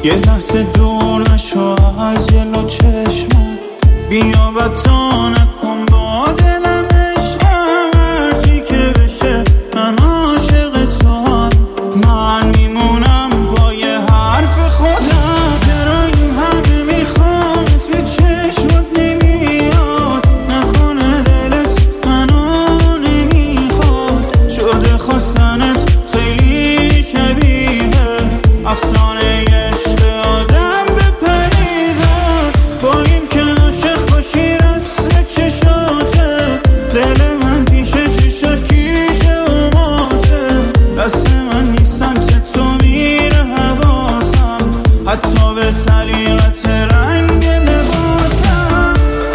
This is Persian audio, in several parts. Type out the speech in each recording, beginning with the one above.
یه لحظه دور نشو از جلو چشمم، بیا و تا نکن با دلم عشقم. هرچی که بشه من عاشق توام، من میمونم با یه حرف خودم. چرا این همه میخوامت به چشمت نمیاد، نکنه دلت منو نمیخواد. شده خواستنت خیلی شبیه افسانه عشق آدم به پریزاد. با این که عاشق باشی رسته چشاته، دل من پیش چشات کیشه و ماته. دست من نیستم که تو میره حواسم، حتی به سلیقت رنگ لباسم.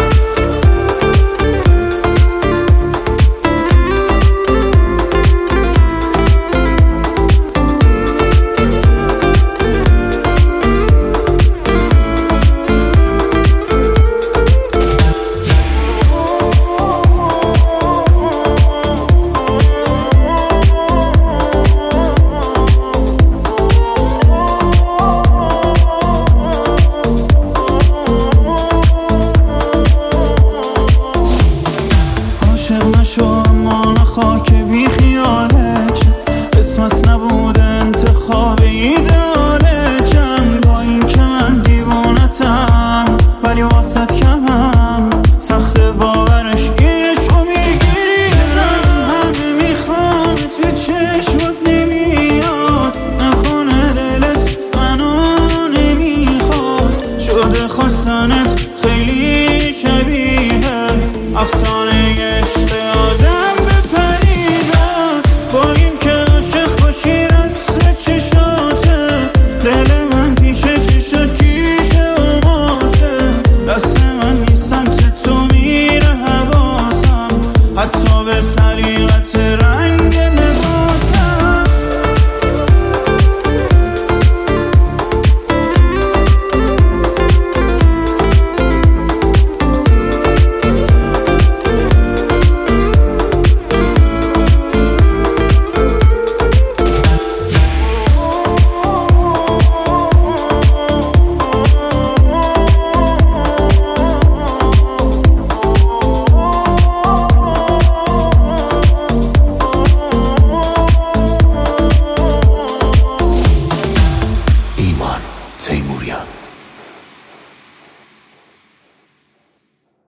نشو اما نخوا که بی خیالت، قسمت نبود انتخاب ایدالتم. با این که من دیوانتم ولی واسط کمم، سخت باورش گیرش رو میگیری. چرا همه میخوامت به چشمت نمیاد، نکنه دلت منو نمیخواد. شده خواستنت خیلی شبیه افسانه عشق آدم به پریزاد. با این که عاشق باشی رسته چشاته، دل من پیش چشات کیشه و ماته. دست من نیستم که تو میره حواسم، حتی به سلیقت رنگ لباسم. ایمان تیموریان.